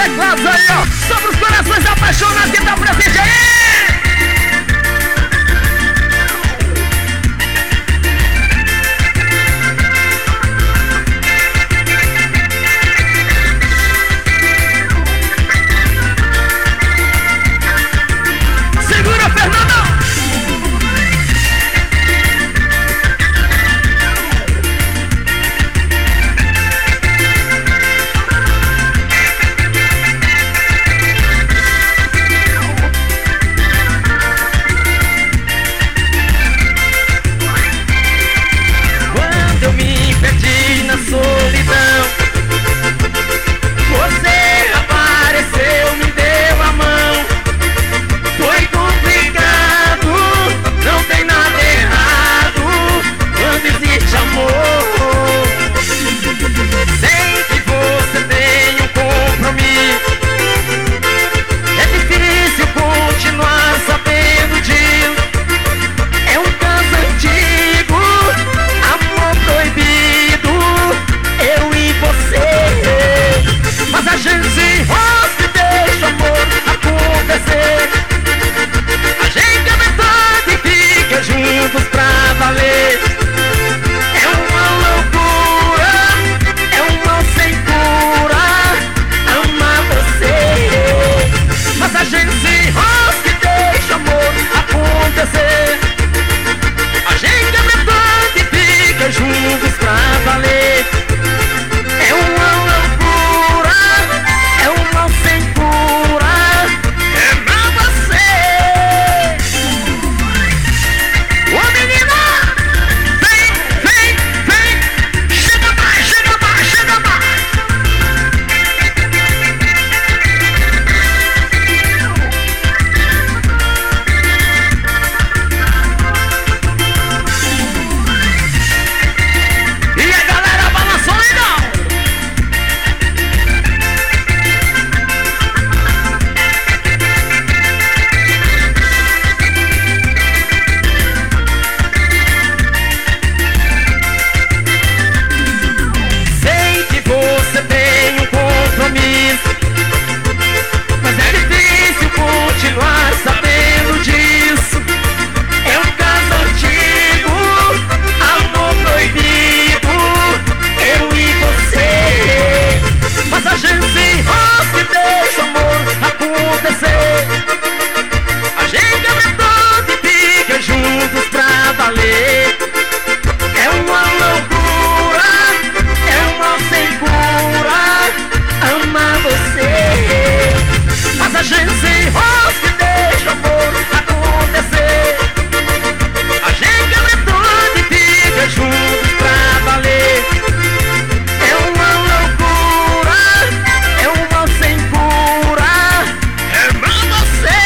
teclados aí, ó. Sobre os corações apaixonados que tá presente aí. Segura, Fernandão. Quando eu me perdi na solidão, você apareceu, me deu a mão. Foi complicado, não tem nada errado quando existe amor. Sei que você tem um compromisso, é difícil continuar sabendo disso. É um caso antigo, amor proibido, eu e você. Mas a gente se enrosca e deixa o amor acontecer. A gente é metade e fica juntos pra valer. É uma loucura, é um mal sem cura, amar você. Mas a gente se enrosca e deixa o amor acontecer. A gente é metade e fica juntos pra valer. É uma loucura, é um mal sem cura, amar você. Ô menina, vem, vem, vem. Chega mais, chega mais, chega mais. E a galera balançou aí não. Sei que você tem um compromisso, mas é difícil continuar sabendo disso. É um caso antigo, amor proibido, eu e você. Mas a gente se enrosca e deixa o amor acontecer. A gente é metade e fica juntos pra valer. É uma loucura, é um mal sem cura, amar você. Mas a gente se enrosca e deixa o amor acontecer. A gente é metade e fica juntos pra valer. É uma loucura, é um mal sem cura, amar você.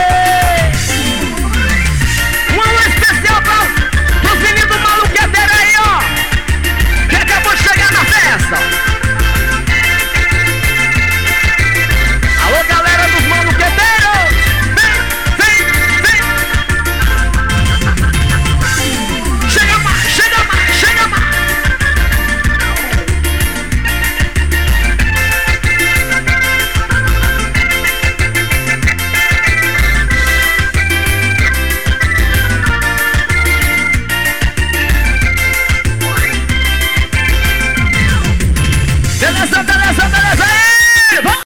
Um alô especial pros meninos do Maluqueteiro aí, ó, que acabou de chegar na festa. Alô, galera dos Maluqueteiros, vem, vem, vem. Chega mais, chega mais, chega mais. Beleza, beleza, beleza.